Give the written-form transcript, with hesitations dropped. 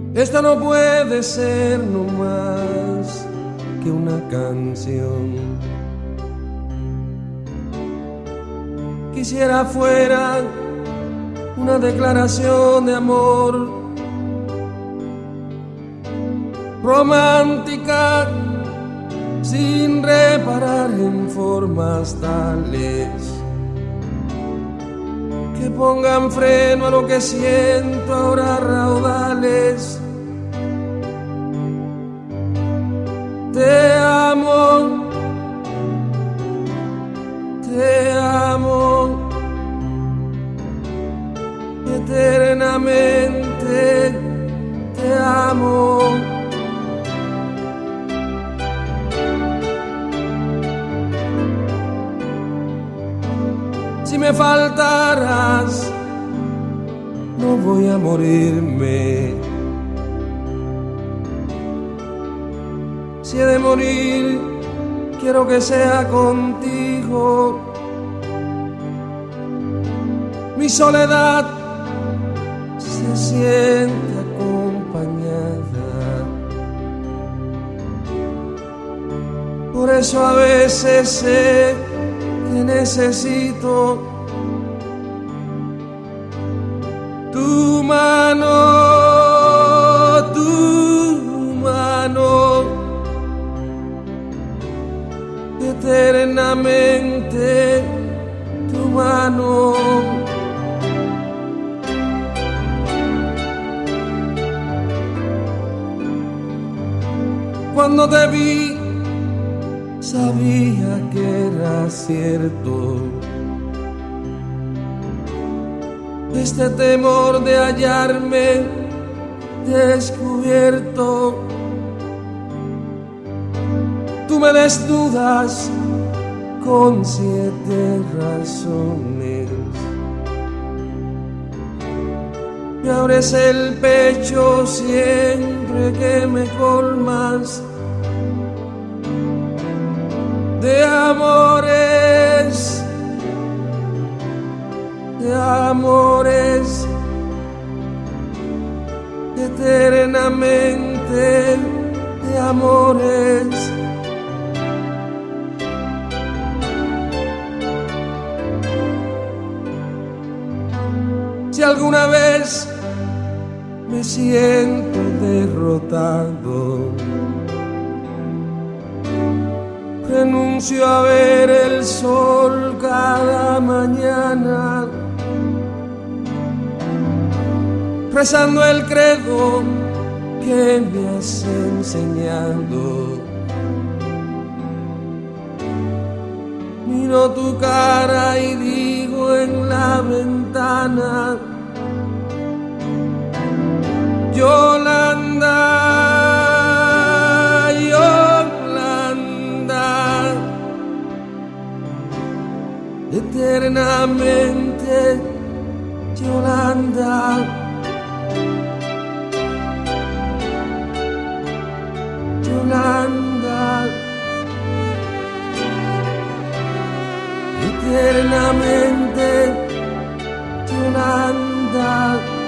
Esta no puede ser no más que una canción. Quisiera fuera una declaración de amor romántica, sin reparar en formas tales que pongan freno a lo que siento ahora a raudales. Te amo, te amo, eternamente te amo. Si me faltaras, no voy a morirme. Si he de morir, quiero que sea contigo. Mi soledad se siente acompañada. Por eso a veces sé que necesito tu mano, eternamente tu mano. Cuando te vi, sabía que era cierto este temor de hallarme descubierto. Tú me desnudas con 7 razones, me abres el pecho siempre que me colmas de amores, de amores, eternamente de amores. Si alguna vez me siento derrotado, renuncio a ver el sol cada mañana, rezando el credo que me has enseñado. Miro tu cara y digo en la ventana: Yolanda, Yolanda, eternamente Yolanda, Yolanda, eternamente Yolanda.